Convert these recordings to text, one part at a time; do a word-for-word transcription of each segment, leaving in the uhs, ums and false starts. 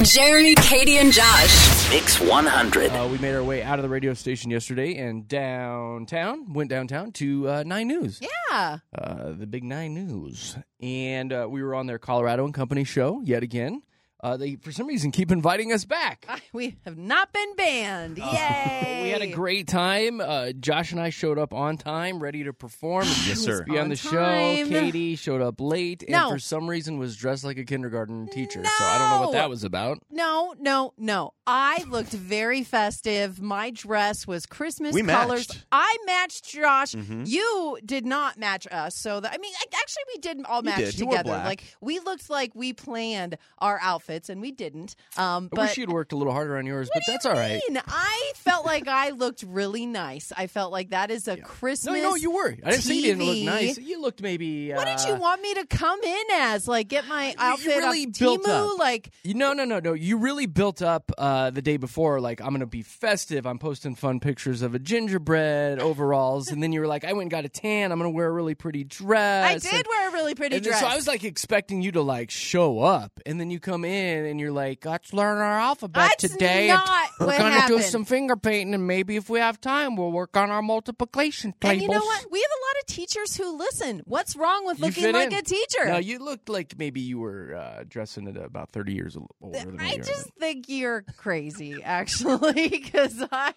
Jeremy, Katie, and Josh. Mix one hundred. Uh, we made our way out of the radio station yesterday and downtown, went downtown to uh, Nine News. Yeah. Uh, the big Nine News. And uh, we were on their Colorado and Company show yet again. Uh, they, for some reason, keep inviting us back. Uh, we have not been banned. Yay! Uh, we had a great time. Uh, Josh and I showed up on time, ready to perform. Yes, sir. Be on, On the time. show. Katie showed up late and No. for some reason was dressed like a kindergarten teacher. So I don't know what No. that was about. No, no, no. I looked very festive. My dress was Christmas We colors. matched. I matched Josh. Mhm. You did not match us. So that, I mean, I- actually, we did all match did. You wore together. black. Like we looked like we planned our outfits, and we didn't. Um, I but wish you'd worked a little harder on yours, but What do that's you all right. mean? I felt like I looked really nice. I felt like that is a Christmas. No, no, you were. I didn't say you didn't look T V. nice. You looked maybe. Uh, What did you want me to come in as? Like, get my outfit really off built Temu? up. Like, You, no, no, no, no. You really built up uh, the day before. Like, I'm going to be festive. I'm posting fun pictures of a gingerbread overalls. And then you were like, I went and got a tan. I'm going to wear a really pretty dress. I did And- wear a really pretty and then- dress. So I was like expecting you to like show up. And then you come in and you're like, let's learn our alphabet That's today. not and we're what gonna do happened. some finger painting. And maybe if we have time, we'll work on our multiplication tables. and you know what? We have a lot of teachers who listen. What's wrong with You looking fit like in. a teacher? No, you looked like maybe you were uh, dressing at about thirty years older than I you are. just think you're crazy, actually, because I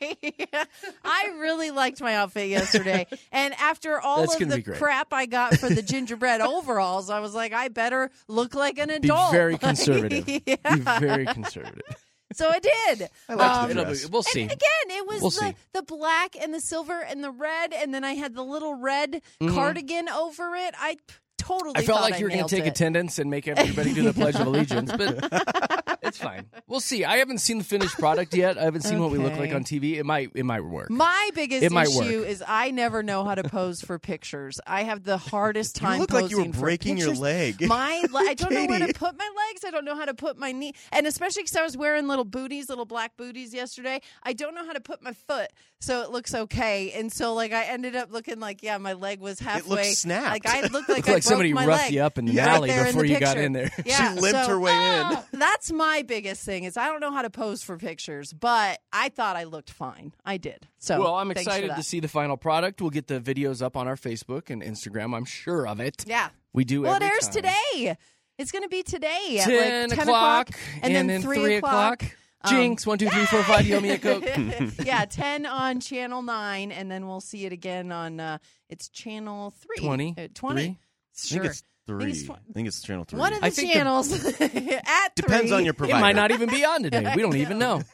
I really liked my outfit yesterday. And after all That's of gonna the be great. crap I got for the gingerbread overalls, I was like, I better look like an Be adult. very conservative. Yeah. Be very conservative. So I did. I liked Um, the It'll dress. be- we'll see. And again, it was We'll the, see. the black and the silver and the red, and then I had the little red Mhm. cardigan over it. I totally I felt thought like you were going to take attendance and make everybody do the Pledge of Allegiance, but it's fine. We'll see. I haven't seen the finished product yet. I haven't seen what we look like Okay. on T V. It might it might work. My biggest It might issue work. is I never know how to pose for pictures. I have the hardest time You look like you were posing for breaking your pictures. leg. My, le- I don't know where to Katie. put my legs. I don't know how to put my knee. And especially because I was wearing little booties, little black booties yesterday. I don't know how to put my foot so it looks okay. And so, like, I ended up looking like, yeah, my leg was halfway. snapped. Like, I looked like Looked I like somebody broke my roughed leg. you up in the Yeah. alley Right there in before the you got picture. in there. Yeah, She limped so- her way in. That's my biggest thing is I don't know how to pose for pictures, but I thought I looked fine. I did. So Well, I'm thanks for excited that. to see the final product. We'll get the videos up on our Facebook and Instagram. I'm sure of it. Yeah. We do. Well, it every airs time. today. It's going to be today at Ten, like ten o'clock, and, then, three o'clock. Um, Jinx, one, two, three, four, five. You owe me a Coke. Yeah, ten on Channel nine, and then we'll see it again on uh, it's Channel three. Twenty. Uh, twenty. Three? I Sure. think it's three. it's tw- I think it's channel three. One of the I think the- channels at Depends three. on your provider. It might not even be on today. We don't even know.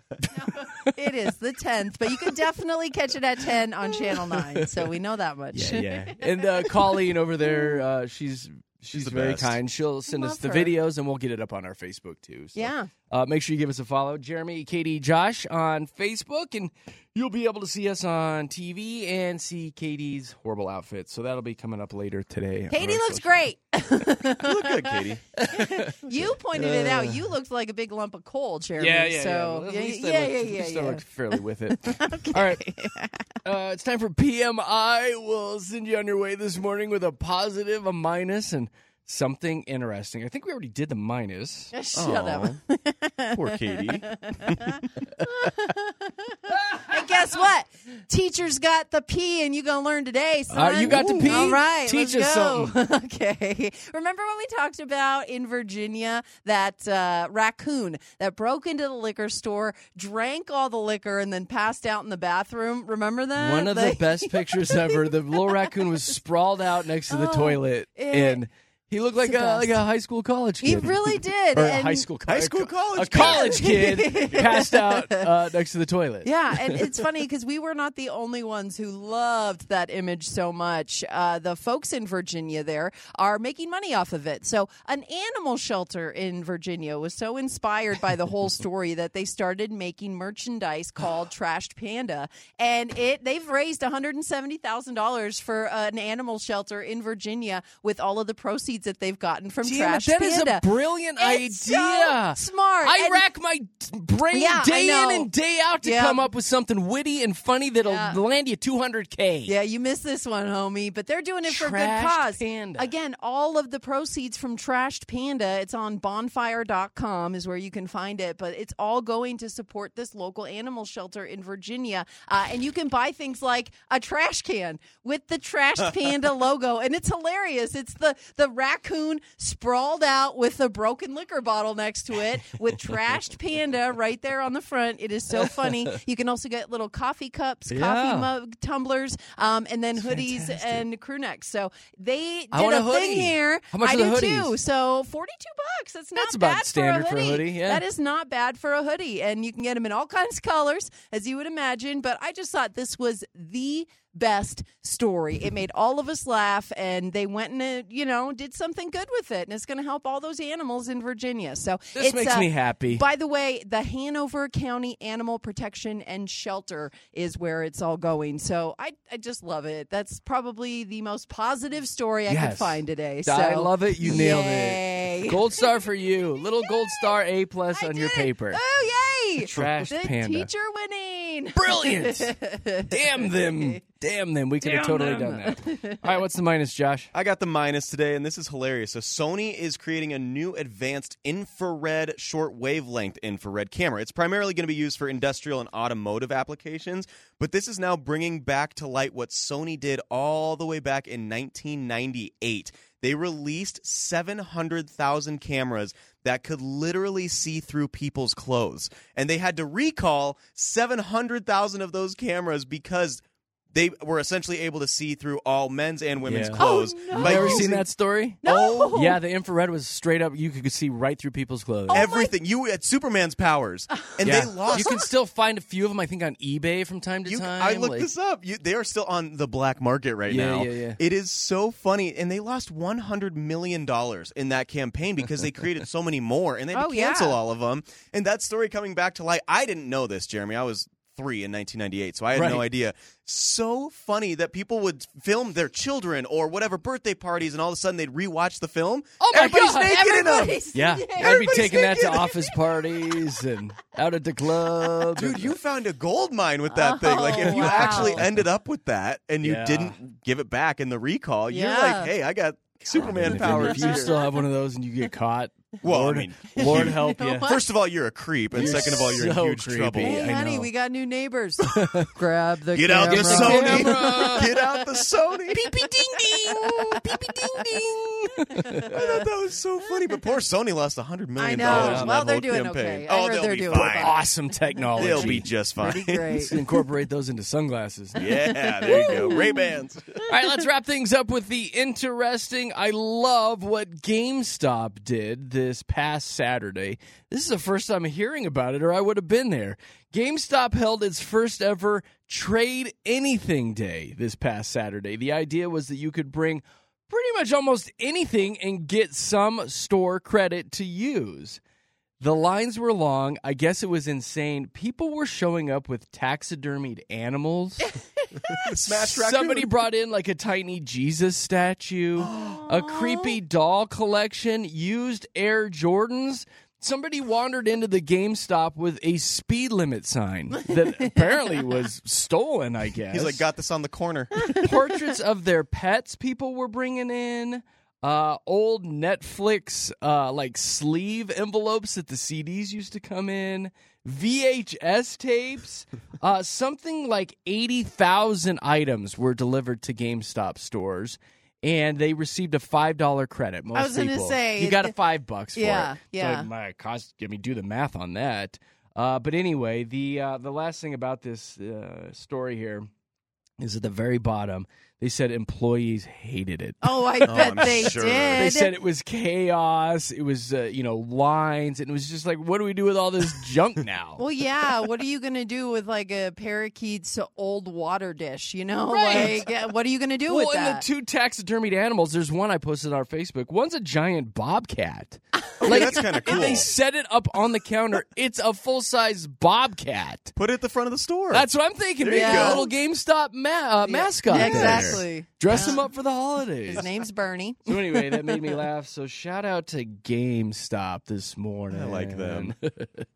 It is the tenth, but you can definitely catch it at ten on Channel nine. So we know that much. Yeah, yeah. And uh, Colleen over there, uh, she's she's the very best. kind. She'll send us Love the her. videos, and we'll get it up on our Facebook too. So, Yeah. uh, make sure you give us a follow, Jeremy, Katie, Josh on Facebook, and you'll be able to see us on T V and see Katie's horrible outfit. So that'll be coming up later today. on Katie our looks social- great. You look good, Katie. You pointed it out. You looked like a big lump of coal, Jeremy. Yeah, yeah, so, yeah. At yeah, least I yeah, looked, yeah, at yeah, least I yeah. looked fairly with it. All right. Uh, it's time for P M I. We'll send you on your way this morning with a positive, a minus, and something interesting. I think we already did the minus. Shut up. Poor Katie. And guess what? Teachers got the P, and you gonna learn today, son. Uh, you got the P? All right, Teach let's us go. something. Okay. Remember when we talked about in Virginia that uh, raccoon that broke into the liquor store, drank all the liquor, and then passed out in the bathroom? Remember that? One of the Like- best pictures ever. The little raccoon was sprawled out next to the Oh, toilet, it- and he looked like the a like best. a high school college kid. He really did. or a and- high school High school college a kid. college kid passed out uh, next to the toilet. Yeah, and it's funny because we were not the only ones who loved that image so much. Uh, the folks in Virginia there are making money off of it. So an animal shelter in Virginia was so inspired by the whole story that they started making merchandise called Trashed Panda. And it they've raised one hundred seventy thousand dollars for uh, an animal shelter in Virginia with all of the proceeds proceeds that they've gotten from Damn Trash it, that Panda. is a brilliant It's idea. so smart. I And- rack my brain Yeah, I day know. in and day out to Yeah. come up with something witty and funny that'll Yeah. land you two hundred K. Yeah, you missed this one, homie, but they're doing it for a good Trashed cause. Panda. Again, all of the proceeds from Trashed Panda, it's on bonfire dot com is where you can find it, but it's all going to support this local animal shelter in Virginia. Uh, and you can buy things like a trash can with the Trashed Panda logo, and it's hilarious. It's the, the raccoon sprawled out with a broken liquor bottle next to it with Trashed Panda right there on the front. It is so funny. You can also get little coffee cups, Yeah. coffee mug tumblers, um, and then hoodies fantastic. and crew necks. So they I did want a, a hoodie. thing here. How much I are the do hoodies? too. So forty-two bucks. That's not That's about bad standard for a hoodie. for a hoodie, yeah. That is not bad for a hoodie, and you can get them in all kinds of colors, as you would imagine. But I just thought this was the best story. It made all of us laugh, and they went and uh, you know did something good with it, and it's going to help all those animals in Virginia. So This it's, makes uh, me happy. By the way, the Hanover County Animal Protection and Shelter is where it's all going. So I, I just love it. That's probably the most positive story I could Yes. find today. So I love it. You nailed yay. it. Gold star for you. Little gold star A plus I on did your it. paper. Oh, yay! Trash the Panda. teacher winning. Brilliant. Damn them. Damn them. We could have Damn totally them. done that. All right, what's the minus, Josh? I got the minus today, and this is hilarious. So Sony is creating a new advanced infrared short wavelength infrared camera. It's primarily going to be used for industrial and automotive applications, but this is now bringing back to light what Sony did all the way back in nineteen ninety-eight. They released seven hundred thousand cameras that could literally see through people's clothes. And they had to recall seven hundred thousand of those cameras because they were essentially able to see through all men's and women's Yeah. clothes. Oh, no. by You ever using seen that story? No. Oh, yeah, the infrared was straight up. You could see right through people's clothes. everything. You had Superman's powers. And Yeah. they lost. You can still find a few of them, I think, on eBay from time to You- time. I looked like- this up. You, they are still on the black market right Yeah, now. yeah, yeah. It is so funny, and they lost one hundred million dollars in that campaign because they created so many more, and they had Oh, to cancel yeah. all of them. And that story coming back to light, I didn't know this, Jeremy. I was three in nineteen ninety-eight, so I had no Right. idea. So funny that people would film their children or whatever birthday parties, and all of a sudden they'd rewatch the film. Oh my Everybody's God, naked in them. Everybody's- Yeah, I'd be Everybody's taking that to naked. office parties and out at the club. Dude, you found a gold mine with that thing. Like, if you wow. actually ended up with that and you Yeah. didn't give it back in the recall, you're Yeah. like, hey, I got Superman if, powers. if you here. still have one of those and you get caught, Well, I Lord, mean, Lord help You know you. what? First of all, you're a creep, and You're second of all, you're so in huge creepy. trouble. Hey, I honey, know. we got new neighbors. Grab the Get out the camera. Sony. Camera. Get out the Sony. Beep ding ding, beep ding ding. I thought that was so funny, but poor Sony lost one hundred million I dollars know. in Well, that they're whole doing campaign. okay. I Oh, heard they'll they're be doing fine. fine. Awesome technology. They'll be just fine. Pretty great. Let's incorporate those into sunglasses. Yeah, there you go. Ray-Bans. All right, let's wrap things up with the interesting. I love what GameStop did this past Saturday. This is the first time hearing about it, or I would have been there. GameStop held its first ever Trade Anything Day this past Saturday. The idea was that you could bring pretty much almost anything and get some store credit to use. The lines were long. I guess it was insane. People were showing up with taxidermied animals. Smash raccoon. Somebody brought in like a tiny Jesus statue, a creepy doll collection, used Air Jordans. Somebody wandered into the GameStop with a speed limit sign that apparently was stolen, I guess. He's like, got this on the corner. Portraits of their pets people were bringing in. Uh, old Netflix uh, like sleeve envelopes that the C Ds used to come in. V H S tapes. Uh, something like eighty thousand items were delivered to GameStop stores. And they received a five dollar credit. Most I was gonna people. say, you got a five bucks for Yeah, it. yeah. So my cost. I mean, do the math on that. Uh, but anyway, the uh, the last thing about this uh, story here is at the very bottom. They said employees hated it. Oh, I bet I'm they sure. did. They said it was chaos. It was, uh, you know, lines. And it was just like, what do we do with all this junk now? Well, yeah. What are you going to do with like a parakeet's old water dish? You know, Right. like yeah, what are you going to do well, with and that? the two taxidermied animals, there's one I posted on our Facebook. One's a giant bobcat. Okay, that's kind of cool. And they set it up on the counter. It's a full-size bobcat. Put it at the front of the store. That's what I'm thinking. There Maybe you a go. little GameStop ma- uh, mascot. Yeah, there. exactly. Exactly. Dress Yeah. him up for the holidays. His name's Bernie. So anyway, that made me laugh. So shout out to GameStop this morning. I like them.